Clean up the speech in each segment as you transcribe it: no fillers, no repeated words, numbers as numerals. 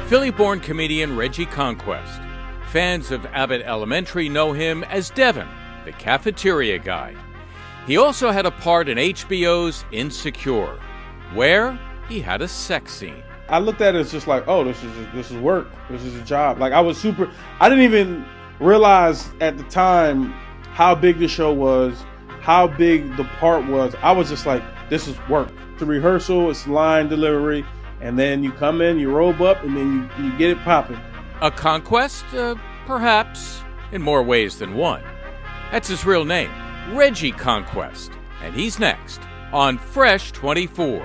Philly-born comedian Reggie Conquest. Fans of Abbott Elementary know him as Devin, the cafeteria guy. He also had a part in HBO's Insecure, where he had a sex scene. I looked at it as just like, oh, this is work. This is a job. Like, I didn't even realize at the time how big the show was, how big the part was. I was just like, this is work. The rehearsal, it's line delivery, and then you come in, you robe up, and then you get it popping. A conquest? Perhaps, in more ways than one. That's his real name, Reggie Conquest. And he's next on Fresh 24.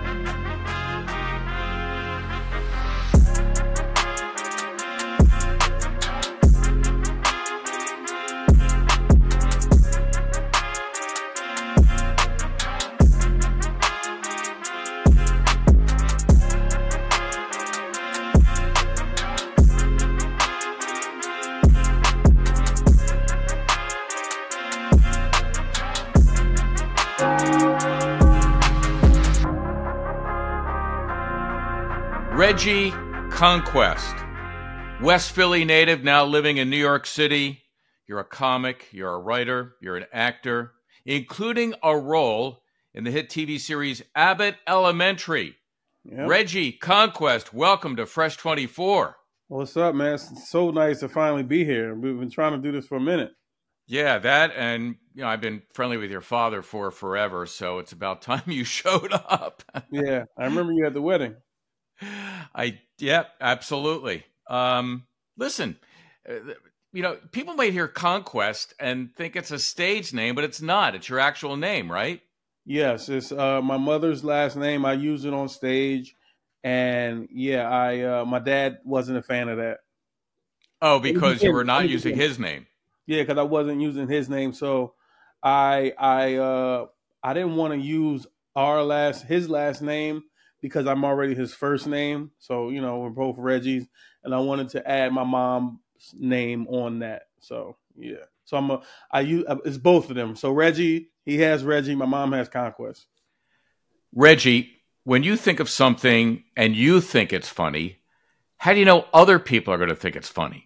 Reggie Conquest, West Philly native, now living in New York City. You're a comic, you're a writer, you're an actor, including a role in the hit TV series Abbott Elementary. Yep. Reggie Conquest, welcome to Fresh 24. What's up, man? It's so nice to finally be here. We've been trying to do this for a minute. Yeah, that, and I've been friendly with your father for forever, so it's about time you showed up. Yeah, I remember you at the wedding. Yeah, absolutely. Listen, people might hear Conquest and think it's a stage name, but it's not. It's your actual name, right? Yes, it's my mother's last name. I use it on stage, and yeah, my dad wasn't a fan of that. Oh, because you were not using his name. Yeah, because I wasn't using his name, so I didn't want to use his last name, because I'm already his first name. So, we're both Reggies, and I wanted to add my mom's name on that. So, yeah. So it's both of them. So Reggie, he has Reggie, my mom has Conquest. Reggie, when you think of something and you think it's funny, how do you know other people are going to think it's funny?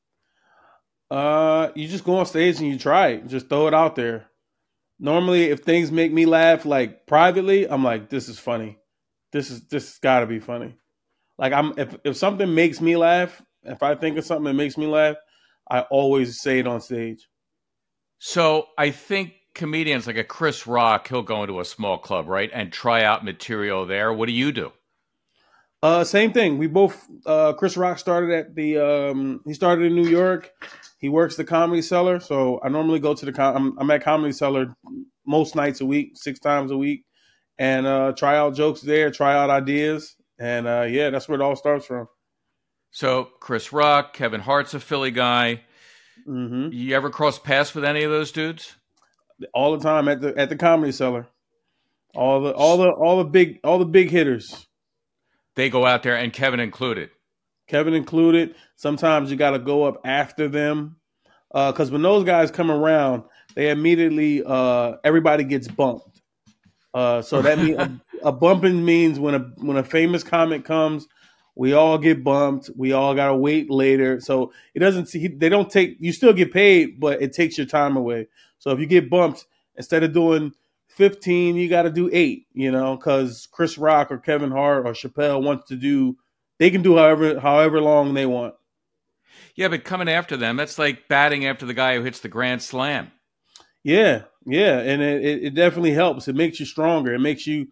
You just go on stage and you try it. Just throw it out there. Normally, if things make me laugh, like privately, I'm like, this is funny. This got to be funny. Like, if something makes me laugh, if I think of something that makes me laugh, I always say it on stage. So I think comedians like a Chris Rock, he'll go into a small club, right, and try out material there. What do you do? Same thing. We both. Chris Rock started he started in New York. He works the Comedy Cellar, so I normally go to I'm at Comedy Cellar most nights a week, 6 times a week. And try out jokes there, try out ideas. And that's where it all starts from. So Chris Rock, Kevin Hart's a Philly guy. Mm-hmm. You ever cross paths with any of those dudes? All the time at the Comedy Cellar. All the big hitters. They go out there, and Kevin included. Kevin included. Sometimes you got to go up after them. Because when those guys come around, they immediately, everybody gets bumped. So that means a bumping means when a famous comic comes, we all get bumped. We all gotta wait later. So you still get paid, but it takes your time away. So if you get bumped, instead of doing 15, you got to do 8. Because Chris Rock or Kevin Hart or Chappelle they can do however long they want. Yeah, but coming after them, that's like batting after the guy who hits the grand slam. Yeah, and it definitely helps. It makes you stronger. It makes you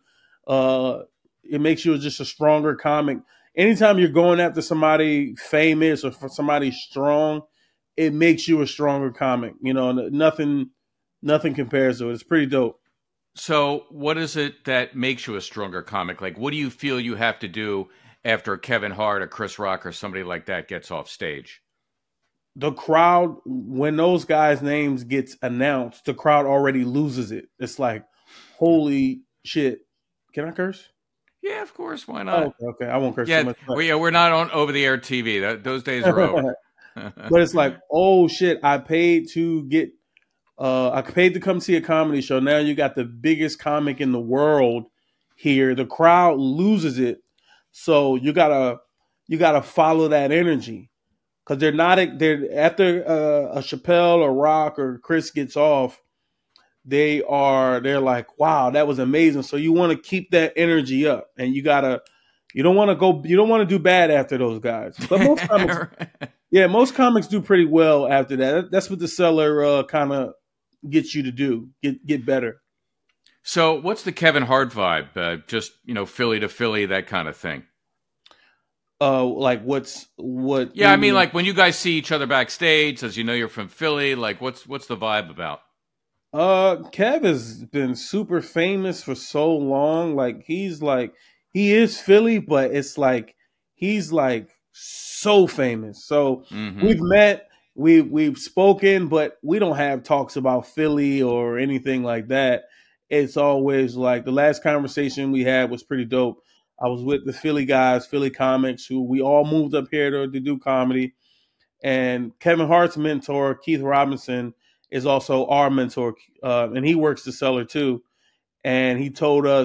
just a stronger comic. Anytime you're going after somebody famous or for somebody strong, it makes you a stronger comic. Nothing compares to it. It's pretty dope. So what is it that makes you a stronger comic? Like, what do you feel you have to do after Kevin Hart or Chris Rock or somebody like that gets off stage? The crowd, when those guys' names gets announced, the crowd already loses it. It's like, holy shit. Can I curse? Yeah, of course. Why not? Oh, okay. I won't curse too much. We're not on over-the-air TV. Those days are over. But it's like, oh shit, I paid to come see a comedy show. Now you got the biggest comic in the world here. The crowd loses it. So you gotta you got to follow that energy because they're after a Chappelle or Rock or Chris gets off, they're like, wow, that was amazing. So you want to keep that energy up, and you don't want to do bad after those guys. But most comics do pretty well after that. That's what the Cellar kind of gets you to do, get better. So, what's the Kevin Hart vibe? Just Philly to Philly, that kind of thing. Like what? Yeah, I mean, like when you guys see each other backstage, as you're from Philly, like what's the vibe about? Kev has been super famous for so long. Like he is Philly, but it's like he's like so famous. So we've met, we've spoken, but we don't have talks about Philly or anything like that. It's always like the last conversation we had was pretty dope. I was with the Philly guys, Philly comics, who we all moved up here to do comedy. And Kevin Hart's mentor, Keith Robinson, is also our mentor, and he works the Cellar too. And he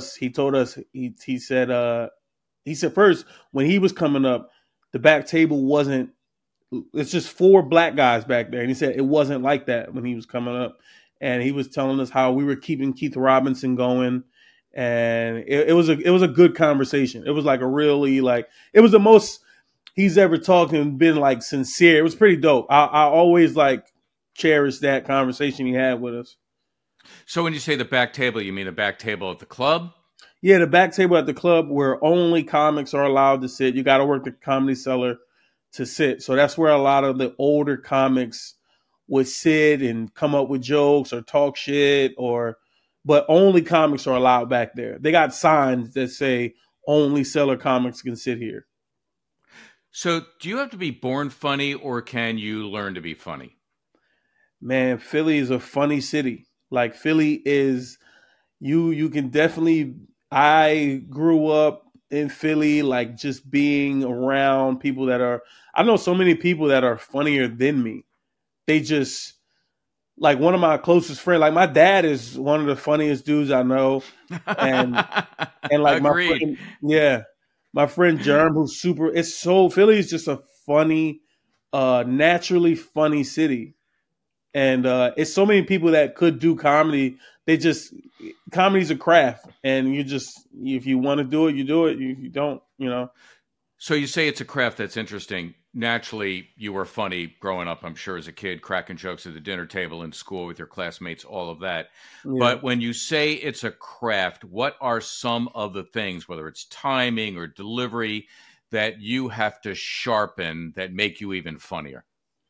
said first when he was coming up, the back table wasn't. It's just four black guys back there, and he said it wasn't like that when he was coming up. And he was telling us how we were keeping Keith Robinson going, and it was a good conversation. It was like a really like it was the most he's ever talked and been like sincere. It was pretty dope. I always like cherish that conversation he had with us. So when you say the back table, you mean the back table at the club? Yeah, the back table at the club where only comics are allowed to sit. You got to work the Comedy Cellar to sit. So that's where a lot of the older comics would sit and come up with jokes or talk shit but only comics are allowed back there. They got signs that say only Cellar comics can sit here. So do you have to be born funny or can you learn to be funny? Man, Philly is a funny city. Like Philly is you can definitely I grew up in Philly like just being around people I know so many people that are funnier than me. They just like one of my closest friends, like my dad is one of the funniest dudes I know. And like Agreed. my friend Germ, who's Philly is just a funny, naturally funny city. And it's so many people that could do comedy. Comedy's a craft, and if you want to do it, you do it. If you don't, So you say it's a craft. That's interesting. Naturally, you were funny growing up, I'm sure, as a kid, cracking jokes at the dinner table in school with your classmates, all of that. Yeah. But when you say it's a craft, what are some of the things, whether it's timing or delivery, that you have to sharpen that make you even funnier?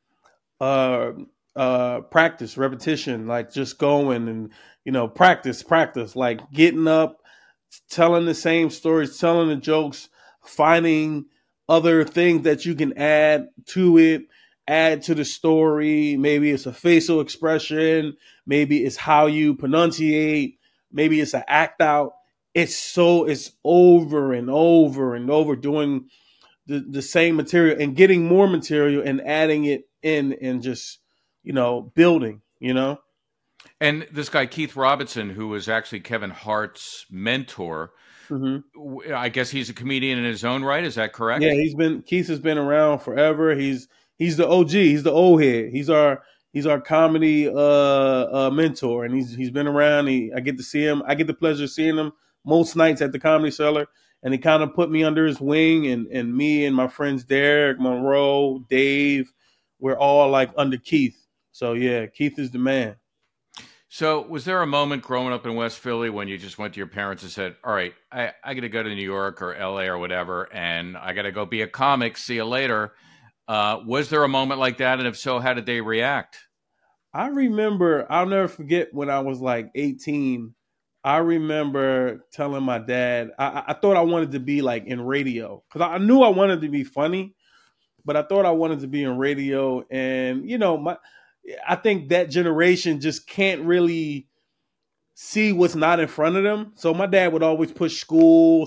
Practice, repetition, like just going and practice, like getting up, telling the same stories, telling the jokes, finding other things that you can add to the story. Maybe it's a facial expression, maybe it's how you pronunciate, maybe it's an act out. It's over and over and over doing the same material and getting more material and adding it in and just building. And this guy Keith Robinson, who was actually Kevin Hart's mentor, I guess he's a comedian in his own right. Is that correct? Yeah, Keith has been around forever. He's the OG. He's the old head. He's our comedy mentor, and he's been around. I get to see him. I get the pleasure of seeing him most nights at the Comedy Cellar, and he kind of put me under his wing, and me and my friends Derek, Monroe, Dave, we're all like under Keith. So yeah, Keith is the man. So was there a moment growing up in West Philly when you just went to your parents and said, all right, I got to go to New York or LA or whatever, and I got to go be a comic. See you later. Was there a moment like that? And if so, how did they react? I remember, I'll never forget when I was like 18, I remember telling my dad, I thought I wanted to be like in radio because I knew I wanted to be funny, but I thought I wanted to be in radio. And, I think that generation just can't really see what's not in front of them. So my dad would always push school,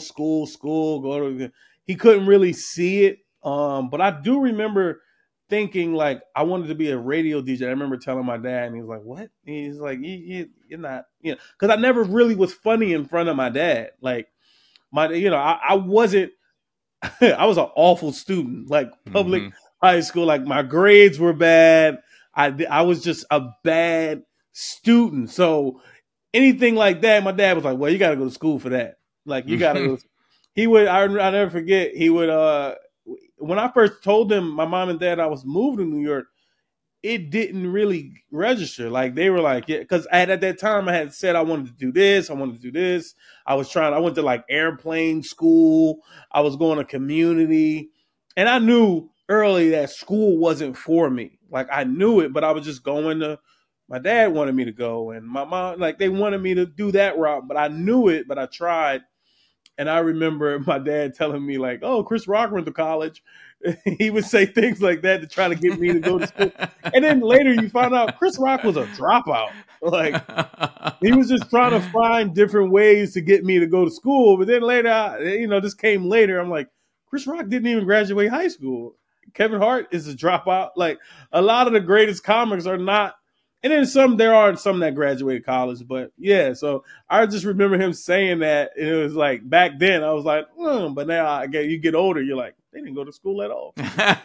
he couldn't really see it. But I do remember thinking like I wanted to be a radio DJ. I remember telling my dad, and he was like, "What?" He's like, "You're not," because I never really was funny in front of my dad. Like I wasn't. I was an awful student, like public Mm-hmm. high school. Like my grades were bad. I was just a bad student. So anything like that, my dad was like, "Well, you got to go to school for that. Like you got to go." He would. I never forget. He would. When I first told them, my mom and dad, I was moving to New York, it didn't really register. Like they were like, yeah, because at that time I had said I wanted to do this, I wanted to do this. I went to like airplane school. I was going to community, and I knew early that school wasn't for me. Like I knew it, but I was just going to. My dad wanted me to go, and my mom, like they wanted me to do that route, but I knew it, but I tried. And I remember my dad telling me like, "Oh, Chris Rock went to college." He would say things like that to try to get me to go to school. And then later you find out Chris Rock was a dropout. Like he was just trying to find different ways to get me to go to school. But then later, this came later. I'm like, Chris Rock didn't even graduate high school. Kevin Hart is a dropout. Like a lot of the greatest comics are not. And then there are some that graduated college, but yeah. So I just remember him saying that. And it was like back then I was like, but now you get older, you're like, they didn't go to school at all.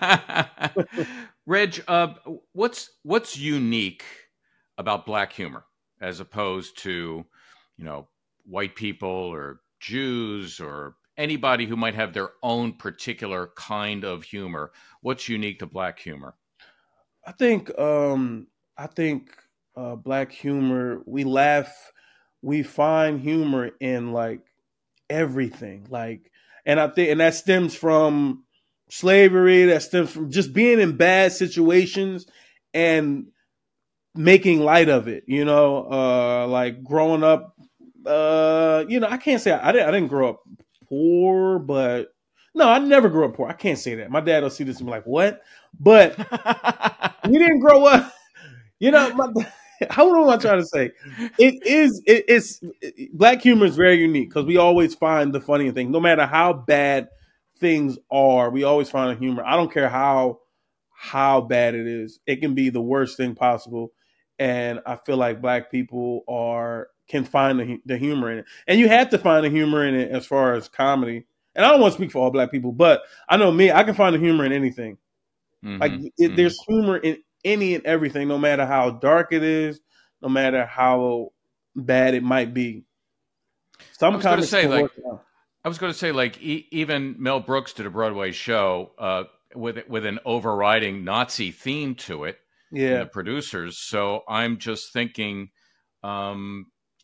Reg, what's unique about Black humor as opposed to, white people or Jews or anybody who might have their own particular kind of humor? What's unique to Black humor? I think Black humor, we laugh, we find humor in like everything. Like, and I think, and that stems from slavery, that stems from just being in bad situations and making light of it, like growing up, I can't say I didn't grow up poor, but no, I never grew up poor. I can't say that. My dad will see this and be like, what? But we didn't grow up, how am I trying to say? It's Black humor is very unique because we always find the funny thing. No matter how bad things are, we always find a humor. I don't care how bad it is. It can be the worst thing possible. And I feel like Black people can find the humor in it. And you have to find the humor in it as far as comedy. And I don't want to speak for all Black people, but I know me, I can find the humor in anything. Mm-hmm. Like there's humor in any and everything, no matter how dark it is, no matter how bad it might be. I was going to say, like even Mel Brooks did a Broadway show with an overriding Nazi theme to it. Yeah, the producers. So I'm just thinking, how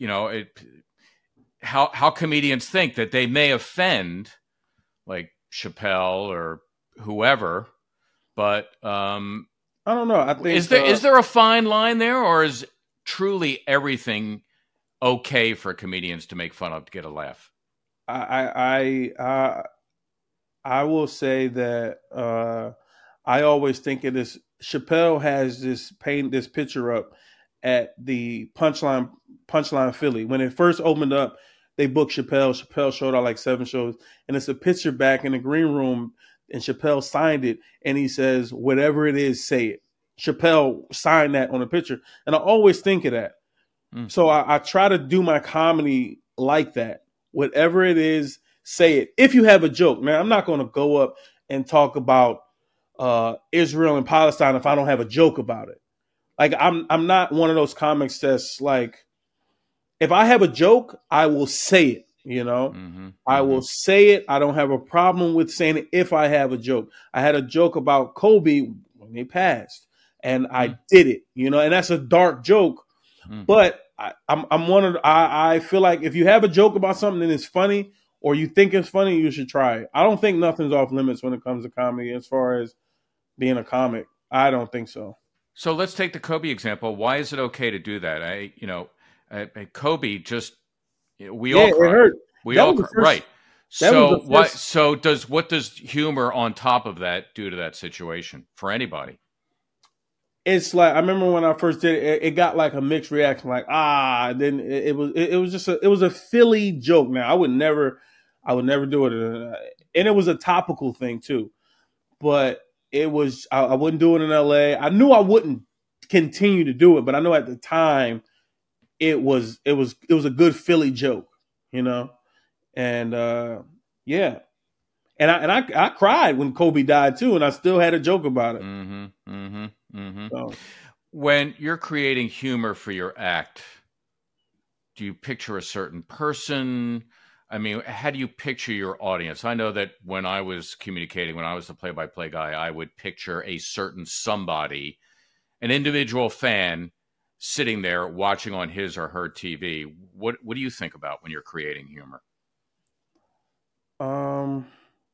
comedians think that they may offend, like Chappelle or whoever, but I don't know. I think is there a fine line there, or is truly everything okay for comedians to make fun of to get a laugh? I will say that I always think of this. Chappelle has this picture up at the Punchline Philly. When it first opened up, they booked Chappelle. Chappelle showed out like 7 shows, and it's a picture back in the green room, and Chappelle signed it, and he says, "Whatever it is, say it." Chappelle signed that on the picture, and I always think of that. So I try to do my comedy like that. Whatever it is, say it. If you have a joke, man, I'm not going to go up and talk about Israel and Palestine if I don't have a joke about it. Like I'm not one of those comics that's like, if I have a joke, I will say it. I will say it. I don't have a problem with saying it if I have a joke. I had a joke about Kobe when he passed, and I did it. And that's a dark joke, but I'm one of. I feel like if you have a joke about something and it's funny, or you think it's funny, you should try it. I don't think nothing's off limits when it comes to comedy as far as being a comic. I don't think so. So let's take the Kobe example. Why is it okay to do that? Kobe just we all cried. It hurt. We all cried. Right. So what does humor on top of that do to that situation for anybody? It's like, I remember when I first did it, it got like a mixed reaction, like then it was a Philly joke. Now I would never do it, and it was a topical thing too. But it was I wouldn't do it in LA. I knew I wouldn't continue to do it, but I know at the time it was a good Philly joke, and yeah. I cried when Kobe died too, and I still had a joke about it. Mm-hmm. Mm-hmm. Mm-hmm. So, When you're creating humor for your act, do you picture a certain person? I mean, how do you picture your audience? I know that when I was communicating, when I was the play-by-play guy, I would picture a certain somebody, an individual fan sitting there watching on his or her TV. What do you think about when you're creating humor? um,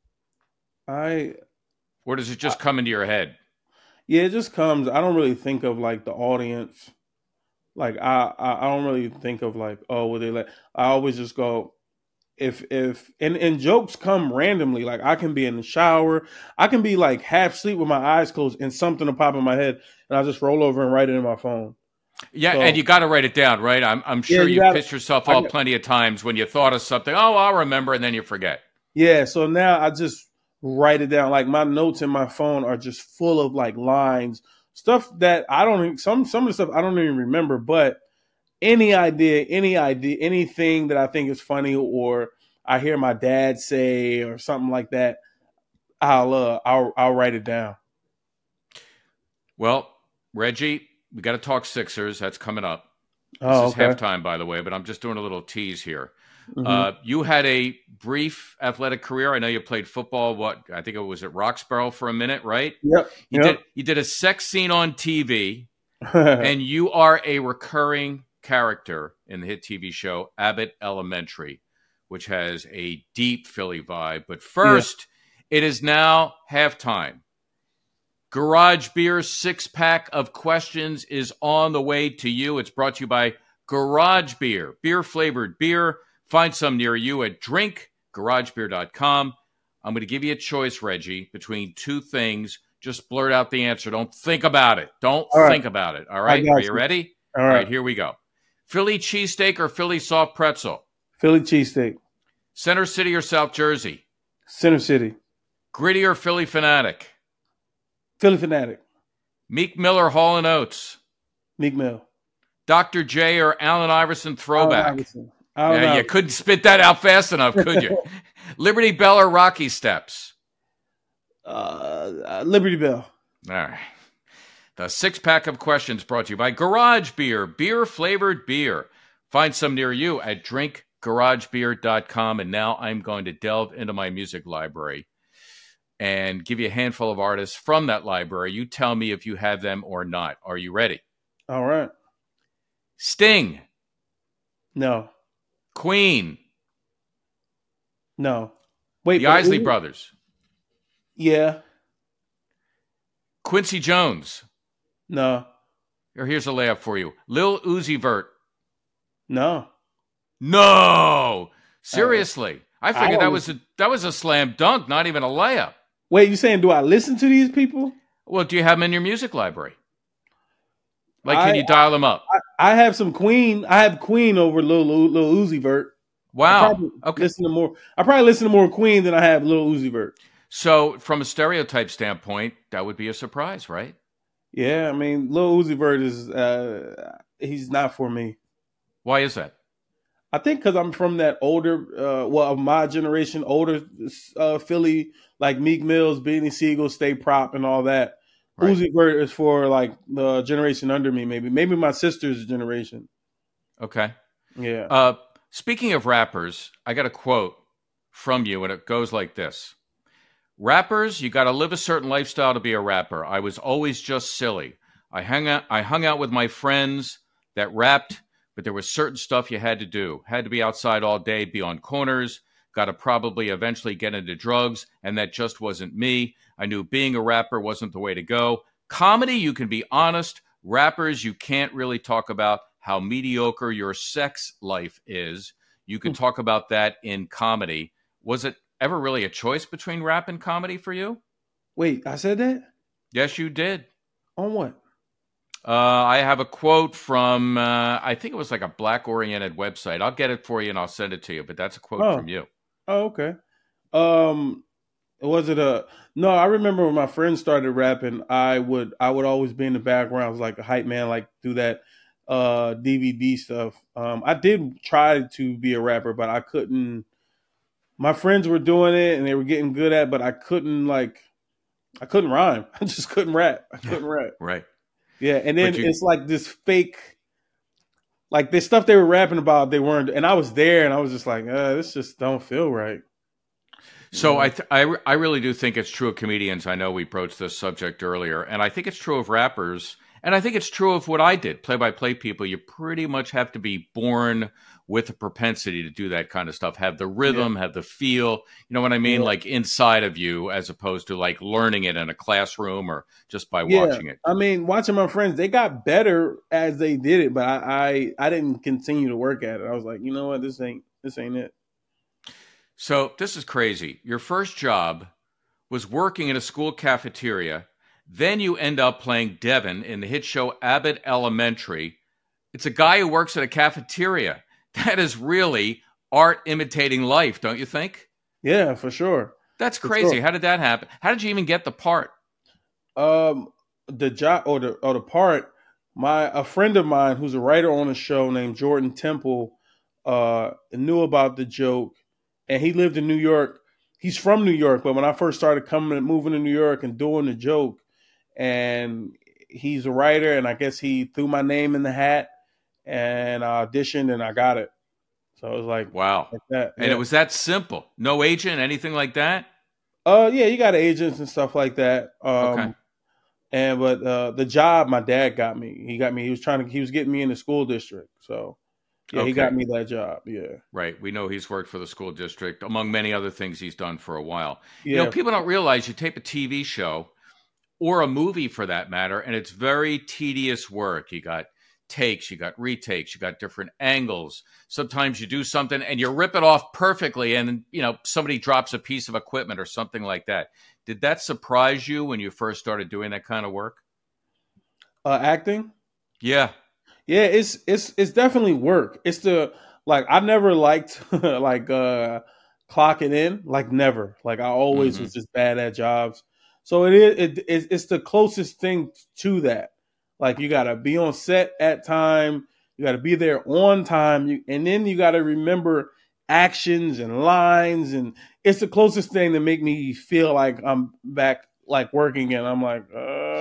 I Or does it just come into your head? yeah, it just comes. I don't really think of like the audience. Like I don't really think of like, oh, what they like. I always just go, if and jokes come randomly. Like I can be in the shower, I can be like half asleep with my eyes closed, and something will pop in my head, and I just roll over and write it in my phone. Yeah, and So you got to write it down, right? I'm yeah, sure you you've got. pissed yourself I off got plenty of times when you thought of something. Oh, I'll remember, and then you forget. yeah. So now I just write it down. Like my notes in my phone are just full of like lines, stuff that I don't. Some of the stuff I don't even remember, but any idea, anything that I think is funny or I hear my dad say or something like that, I'll write it down. Well, Reggie, we got to talk Sixers. That's coming up. This Oh, is okay. halftime, by the way, but I'm just doing a little tease here. Hmm. You had a brief athletic career. I know you played football. What I think it was at Roxborough for a minute, right? Yep. Yep. You did a sex scene on TV, and you are a recurring character in the hit TV show Abbott Elementary, which has a deep Philly vibe. But Yeah. first, it is now halftime. Garage Beer's 6-pack of questions is on the way to you. It's brought to you by Garage Beer, beer-flavored beer. Find some near you at drinkgaragebeer.com. I'm going to give you a choice, Reggie, between two things. Just blurt out the answer. Don't think about it. Don't All right. think about it. All I right? Are got you you. ready? All All right, right. here we go. Philly cheesesteak or Philly soft pretzel? Philly cheesesteak. Center City or South Jersey? Center City. Gritty or Philly fanatic? Philly fanatic. Meek Miller, Hall & Oates? Meek Mill. Dr. J or Allen Iverson throwback? Allen Yeah, you couldn't spit that out fast enough, could you? Liberty Bell or Rocky Steps? Liberty Bell. All right. The 6-pack of questions brought to you by Garage Beer, beer-flavored beer. Find some near you at drinkgaragebeer.com. And now I'm going to delve into my music library and give you a handful of artists from that library. You tell me if you have them or not. Are you ready? All right. Sting. No. Queen. No. Wait. The Isley Brothers. Yeah. Quincy Jones. No. Or here's a layup for you. Lil Uzi Vert. No. No. Seriously. I figured that was a slam dunk, not even a layup. Wait, you saying do I listen to these people? Well, do you have them in your music library? Like, can you dial them up? I have some Queen. I have Queen over Lil Uzi Vert. Wow. Okay. I probably listen to more Queen than I have Lil Uzi Vert. So, from a stereotype standpoint, that would be a surprise, right? Yeah, I mean, Lil Uzi Vert is he's not for me. Why is that? I think because I'm from that older, of my generation, older Philly, like Meek Mills, Beanie Siegel, Stay Prop, and all that. Right. Uzi Vert is for like the generation under me, maybe my sister's generation. Okay. Yeah. Speaking of rappers, I got a quote from you, and it goes like this. Rappers, you got to live a certain lifestyle to be a rapper. I was always just silly. I hung out with my friends that rapped, but there was certain stuff you had to do. Had to be outside all day, be on corners, got to probably eventually get into drugs, and that just wasn't me. I knew being a rapper wasn't the way to go. Comedy, you can be honest. Rappers, you can't really talk about how mediocre your sex life is. You can talk about that in comedy. Was it ever really a choice between rap and comedy for you? Wait, I said that? Yes, you did. On what? I have a quote from, I think it was like a black-oriented website. I'll get it for you and I'll send it to you, but that's a quote from you. Oh, okay. Was it no, I remember when my friends started rapping, I would always be in the background like a hype man, like do that DVD stuff. I did try to be a rapper, but I couldn't my friends were doing it and they were getting good at it, but I couldn't rhyme. I just couldn't rap. I couldn't rap. Right. Yeah, and then But you, it's like this fake, like this stuff they were rapping about, they weren't, and I was there and I was just like, this just don't feel right. so I really do think it's true of comedians. I know we broached this subject earlier, and I think it's true of rappers, and I think it's true of what I did, play-by-play people. You pretty much have to be born with a propensity to do that kind of stuff, have the rhythm, have the feel, you know what I mean? Yeah. Like inside of you, as opposed to like learning it in a classroom or just by Yeah, watching it. I mean, watching my friends, they got better as they did it, but I didn't continue to work at it. I was like, you know what, this ain't it. So this is crazy. Your first job was working in a school cafeteria. Then you end up playing Devin in the hit show Abbott Elementary. It's a guy who works at a cafeteria. That is really art imitating life, don't you think? Yeah, for sure. That's For crazy. sure. How did that happen? How did you even get the part? The job or the part, a friend of mine who's a writer on a show named Jordan Temple knew about the joke, and he lived in New York. He's from New York, but when I first started moving to New York and doing the joke, and he's a writer, and I guess he threw my name in the hat, and I auditioned and I got it. So it was like, Wow. like that. And it was that simple. No agent, anything like that? Yeah, you got agents and stuff like that. Okay. But the job my dad got me. He was getting me in the school district. So yeah, he got Okay. me that job. Yeah. Right. We know he's worked for the school district, among many other things he's done for a while. You know, Yeah. people don't realize you tape a TV show or a movie for that matter, and it's very tedious work. You got takes, you got retakes, you got different angles. Sometimes you do something and you rip it off perfectly, and you know somebody drops a piece of equipment or something like that. Did that surprise you when you first started doing that kind of work? Acting. Yeah. Yeah, it's definitely work. It's the like I never liked like clocking in, like never. Like I always Hmm. was just bad at jobs. So it's the closest thing to that. Like you got to be on set at time, you got to be there on time, and then you got to remember actions and lines, and it's the closest thing to make me feel like I'm back like working, and I'm like,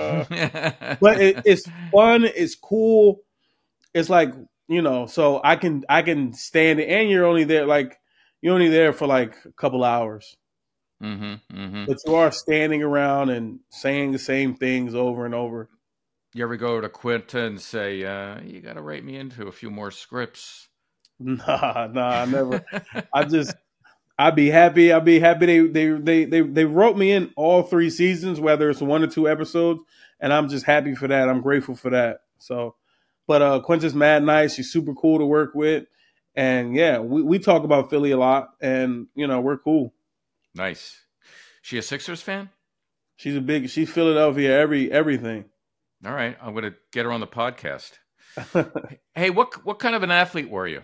but it's fun, it's cool, it's like, so I can stand it, and you're only there for like a couple hours, Hmm. Hmm. but you are standing around and saying the same things over and over. You ever go to Quinta and say, you got to write me into a few more scripts? Nah, I never. I just I'd be happy they wrote me in all 3 seasons, whether it's 1 or 2 episodes, and I'm just happy for that. I'm grateful for that. So, but Quinta's mad nice. She's super cool to work with, and yeah, we talk about Philly a lot, and we're cool. Nice. She a Sixers fan? She's Philadelphia everything. All right, I'm going to get her on the podcast. Hey, what kind of an athlete were you?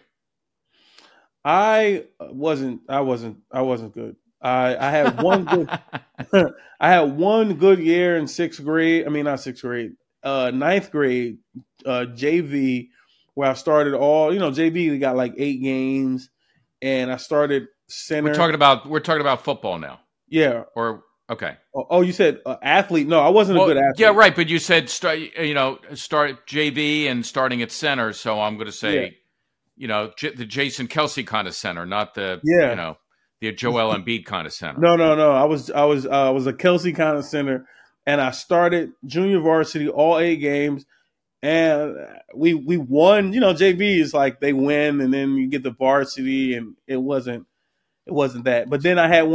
I wasn't good. I had one good I had one good year in sixth grade. I mean, not sixth grade, ninth grade, JV, where I started JV. We got like 8 games, and I started We're center. talking about football now, Yeah. or okay. Oh, you said athlete? No, I wasn't a good athlete. Yeah, right. But you said start JV and starting at center. So I'm going to say, the Jason Kelsey kind of center, not the Yeah. the Joel Embiid kind of center. No. I was a Kelsey kind of center, and I started junior varsity all 8 games, and we won. JV is like they win, and then you get the varsity, and it wasn't that. But then I had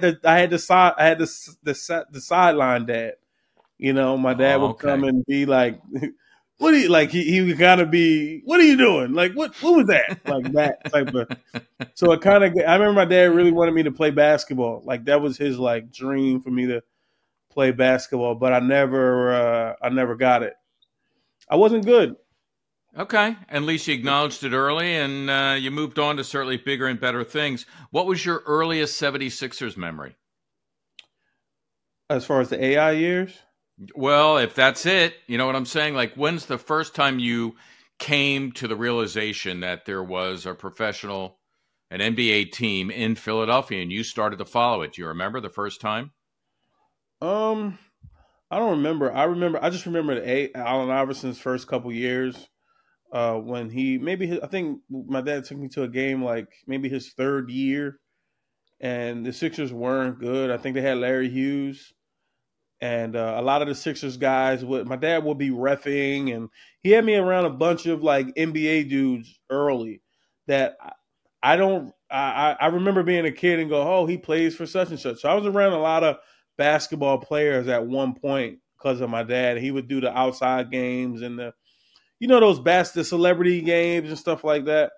the sideline dad. My dad Oh, would okay. come and be like, "What do you like?" He would kind of be, "What are you doing? Like what was that?" Like that type of. So it kind of. I remember my dad really wanted me to play basketball. Like that was his like dream for me to play basketball, but I never got it. I wasn't good. Okay. At least you acknowledged it early, and you moved on to certainly bigger and better things. What was your earliest 76ers memory? As far as the AI years. Well, if that's it, you know what I'm saying? Like, when's the first time you came to the realization that there was a professional an NBA team in Philadelphia, and you started to follow it. Do you remember the first time? Um, I don't remember. I just remember Allen Iverson's first couple years. When I think my dad took me to a game like maybe his third year, and the Sixers weren't good. I think they had Larry Hughes, and a lot of the Sixers guys would. My dad would be reffing, and he had me around a bunch of like NBA dudes early. That I don't. I remember being a kid and go, oh, he plays for such and such. So I was around a lot of basketball players at one point because of my dad. He would do the outside games and the celebrity games and stuff like that.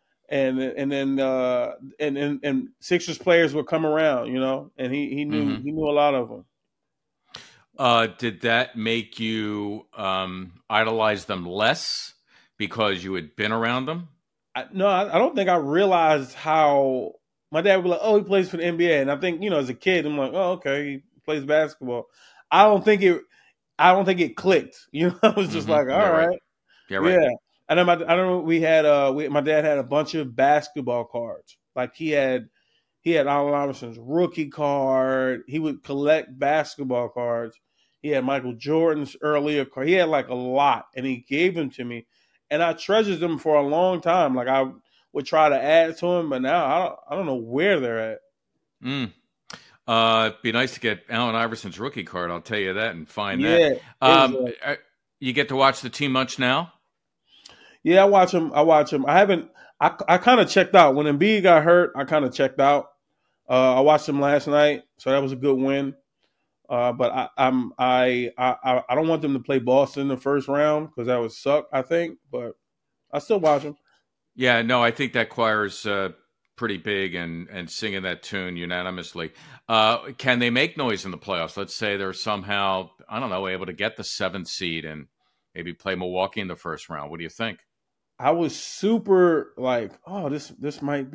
And then Sixers players would come around, and he knew a lot of them. Did that make you idolize them less because you had been around them? No, I don't think I realized how my dad would be like, oh, he plays for the NBA. And I think, as a kid, I'm like, oh, okay, he plays basketball. I don't think it clicked. I was just like, all right. Yeah, right. Yeah. And then my dad had a bunch of basketball cards. Like he had Allen Iverson's rookie card. He would collect basketball cards. He had Michael Jordan's earlier card. He had like a lot, and he gave them to me, and I treasured them for a long time. Like I would try to add to them, but now I don't know where they're at. It'd be nice to get Allen Iverson's rookie card. I'll tell you that, and find that. You get to watch the team much now? Yeah, I watch them. I haven't. I kind of checked out when Embiid got hurt. I kind of checked out. I watched them last night, so that was a good win. But I don't want them to play Boston in the first round because that would suck, I think. But I still watch them. Yeah, no, I think that choir's pretty big and singing that tune unanimously. Can they make noise in the playoffs? Let's say they're somehow, I don't know, able to get the 7th seed and maybe play Milwaukee in the first round. What do you think? I was super like, oh, this might,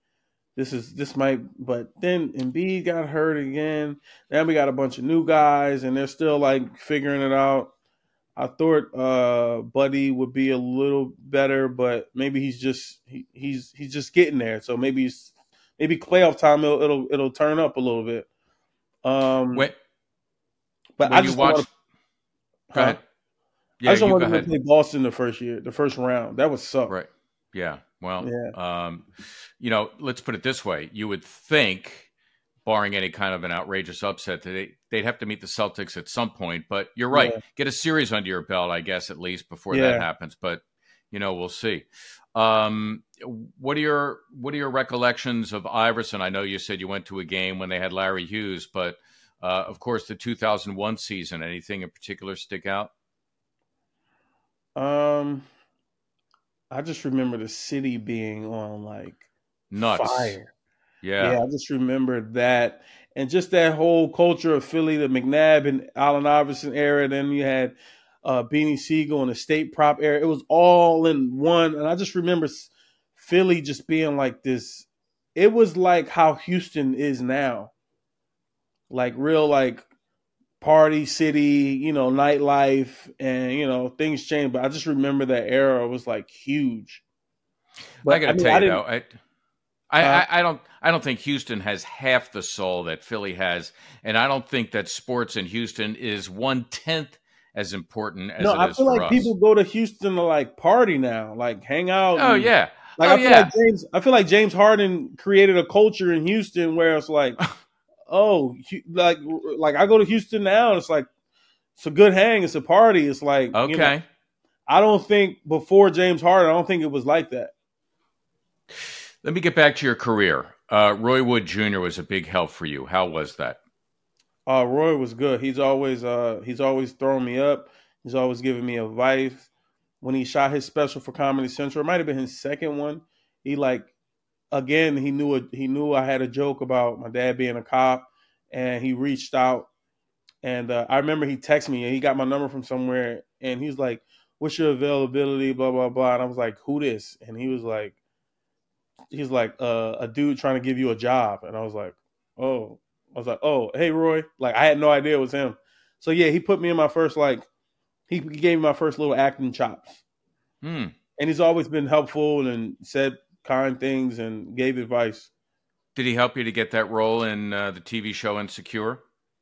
but then Embiid got hurt again. Then we got a bunch of new guys, and they're still like figuring it out. I thought Buddy would be a little better, but maybe he's just getting there. So maybe playoff time it'll turn up a little bit. But I just watch. Go ahead. Yeah, I just don't want to play Boston the first round. That would suck. Right. Yeah. Well, let's put it this way. You would think, barring any kind of an outrageous upset, that they'd have to meet the Celtics at some point. But you're right. Yeah. Get a series under your belt, I guess, at least before that happens. But, we'll see. What are your recollections of Iverson? I know you said you went to a game when they had Larry Hughes, but, of course, the 2001 season, anything in particular stick out? I just remember the city being on like nuts. Fire. Yeah, I just remember that, and just that whole culture of Philly, the McNabb and Allen Iverson era. Then you had Beanie Siegel and the State Prop era. It was all in one, and I just remember Philly just being like this. It was like how Houston is now, like real like party city, nightlife, and things change. But I just remember that era was like huge. But I got to tell you though, I don't think Houston has half the soul that Philly has, and I don't think that sports in Houston is 1/10 as important as it is for us. I feel like people go to Houston to like party now, like hang out. Oh yeah, I feel like James Harden created a culture in Houston where it's like. Oh, like I go to Houston now, and it's like it's a good hang, it's a party. It's like okay. I don't think before James Harden, I don't think it was like that. Let me get back to your career. Roy Wood Jr. was a big help for you. How was that? Roy was good. He's always throwing me up. He's always giving me advice. When he shot his special for Comedy Central, it might have been his second one. Again, he knew I had a joke about my dad being a cop, and he reached out. And I remember he texted me, and he got my number from somewhere, and he's like, "What's your availability?" Blah blah blah. And I was like, "Who this?" And he's like, "A dude trying to give you a job." And I was like, "Oh." I was like, "Oh, hey Roy." Like I had no idea it was him. So yeah, he put me in my first he gave me my first little acting chops. And he's always been helpful and said kind things and gave advice. Did he help you to get that role in the TV show Insecure?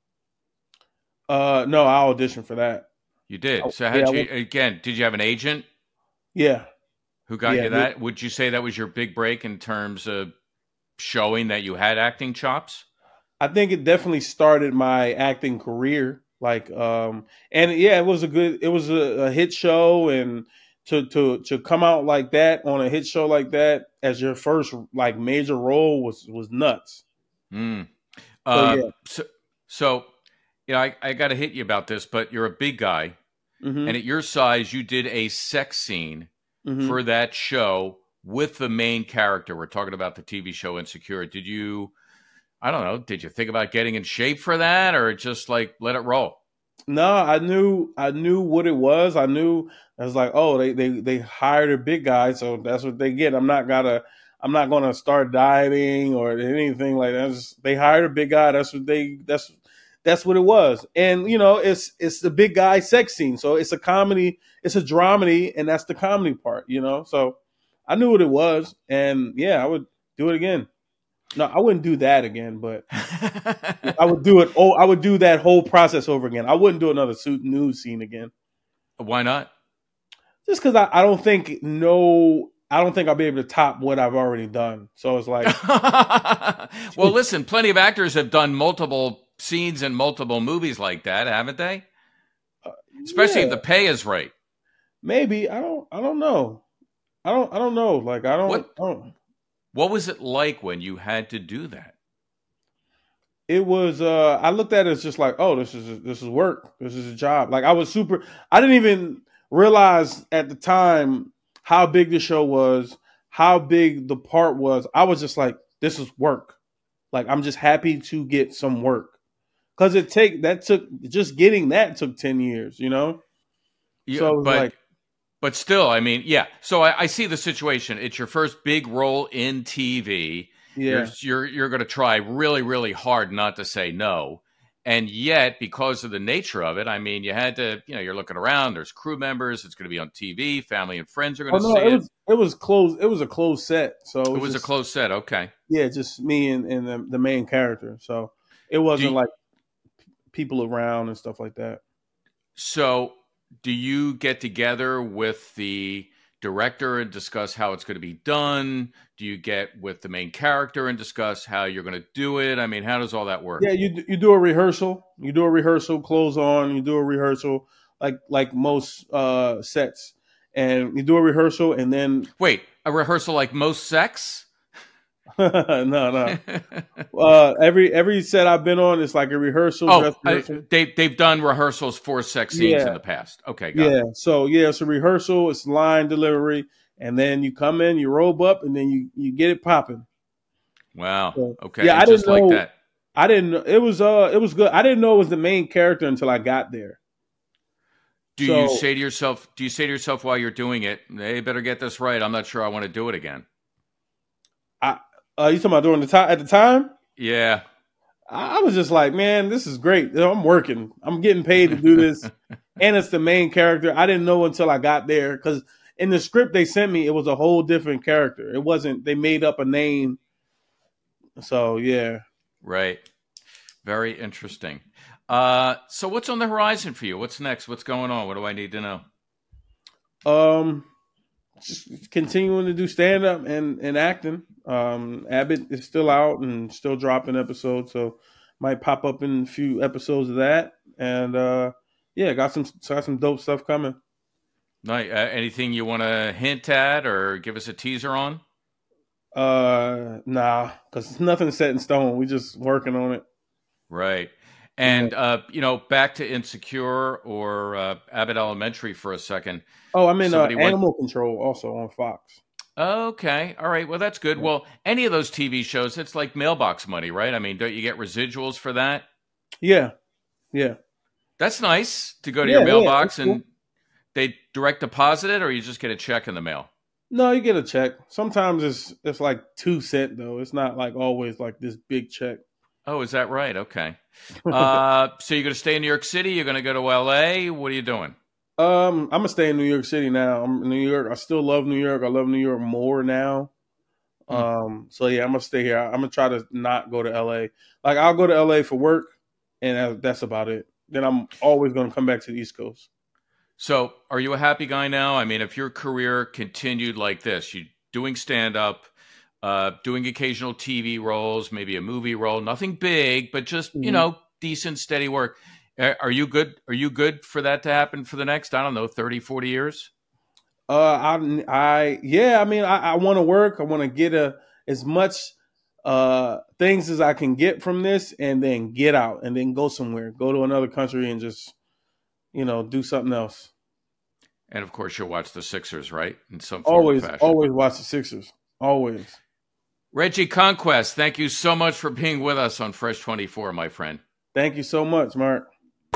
No, I auditioned for that. You did. So Yeah, how'd you, again, did you have an agent yeah, who got yeah. you that? Would you say that was your big break in terms of showing that you had acting chops? I think it definitely started my acting career. Like, and yeah, it was a hit show, and to come out like that on a hit show like that as your first like major role was nuts. Mm. So yeah. So, I got to hit you about this, but you're a big guy, and Hmm. at your size, you did a sex scene Hmm. for that show with the main character. We're talking about the TV show Insecure. I don't know, did you think about getting in shape for that, or just like let it roll? No, I knew what it was. I was like, oh, they hired a big guy, so that's what they get. I'm not gonna start dieting or anything like that. They hired a big guy. That's what it was. And it's the big guy sex scene. So it's a comedy, it's a dramedy, and that's the comedy part. So I knew what it was, and yeah, I would do it again. No, I wouldn't do that again, but I would do it. Oh, I would do that whole process over again. I wouldn't do another suit news scene again, Why not? just because I don't think no, I don't think I'll be able to top what I've already done. So it's like, Well, listen, plenty of actors have done multiple scenes in multiple movies like that, haven't they? Especially yeah, if the pay is right. maybe I don't know. I don't know. Like What I don't. what was it like when you had to do that? It was. I looked at it as just like, oh, this is work. This is a job. Like I was super. I didn't even realize at the time how big the show was, how big the part was. I was just like, this is work. Like I'm just happy to get some work because just getting that took 10 years. Yeah, So it was like, but still, I mean, yeah. So I see the situation. It's your first big role in TV. yeah. You're going to try really, really hard not to say no, and yet because of the nature of it, I mean, you had to. You're looking around. There's crew members. It's going to be on TV. Family and friends are going Oh to no, see it. it was closed. It was a closed set. So it It was was a just close set. Okay. yeah, just me and the main character. So it Do wasn't you, like people around and stuff like that. So, do you get together with the director and discuss how it's going to be done? Do you get with the main character and discuss how you're going to do it? I mean, how does all that work? Yeah, you do a rehearsal. You do a rehearsal, clothes on. You do a rehearsal like most sets, and you do a rehearsal, and then Wait, a rehearsal like most sex? no. Every set I've been on is like a rehearsal, dress rehearsal. They've done rehearsals for sex scenes in Yeah, the past. Okay, got it. yeah. So yeah, it's a rehearsal. It's line delivery, and then you come in, you robe up, and then you get it popping. Wow. So, Okay, yeah, and just like that. I didn't know it was good. I didn't know it was the main character until I got there. So Do you say to yourself while you're doing it, they better get this right. I'm not sure I want to do it again. I you talking about during the time at the time? Yeah. I was just like, man, this is great. I'm working. I'm getting paid to do this, and it's the main character. I didn't know until I got there because in the script they sent me, it was a whole different character. It wasn't. They made up a name. So yeah. Right. Very interesting. So what's on the horizon for you? What's next? What's going on? What do I need to know? Um, just continuing to do stand up and acting. Abbott is still out and still dropping episodes, so might pop up in a few episodes of that. And yeah, got some dope stuff coming. Nice. Anything you want to hint at or give us a teaser on? Nah, because nothing's set in stone. We just working on it. Right. Yeah. And back to Insecure or Abbott Elementary for a second. Oh, I'm in Somebody went. Animal Control also on Fox. Okay. All right. Well, that's good. Yeah. Well, any of those TV shows, it's like mailbox money, right? I mean, don't you get residuals for that? Yeah. Yeah. That's nice to go to Yeah. your Yeah. mailbox It's cool. and they direct deposit it, or you just get a check in the mail. No, you get a check. Sometimes it's like 2 cents though. It's not like always like this big check. Oh, is that right? Okay. So you're going to stay in New York City? You're going to go to LA? What are you doing? I'm gonna stay in New York City now. I'm in New York. I still love New York. I love New York more now. So yeah, I'm gonna stay here. I'm gonna try to not go to LA. Like I'll go to LA for work, and that's about it. Then I'm always gonna come back to the East Coast. So, are you a happy guy now? I mean, if your career continued like this, you doing stand up, doing occasional TV roles, maybe a movie role, nothing big, but just, decent, steady work. Are you good? Are you good for that to happen for the next, I don't know, 30, 40 years? I mean, I want to work. I want to get as much things as I can get from this, and then get out, and then go somewhere, go to another country, and just do something else. And of course, you'll watch the Sixers, right? In some form Always, or fashion. always watch the Sixers. Always. Reggie Conquest, thank you so much for being with us on Fresh 24, my friend. Thank you so much, Mark.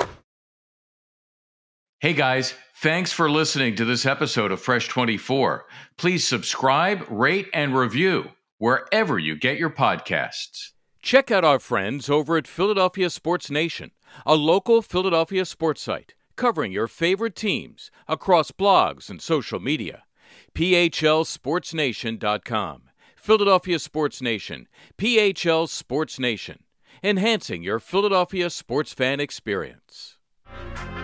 Hey guys, thanks for listening to this episode of Fresh 24. Please subscribe, rate, and review wherever you get your podcasts. Check out our friends over at Philadelphia Sports Nation, a local Philadelphia sports site covering your favorite teams across blogs and social media. PHLSportsNation.com. Philadelphia Sports Nation, PHL Sports Nation, enhancing your Philadelphia sports fan experience.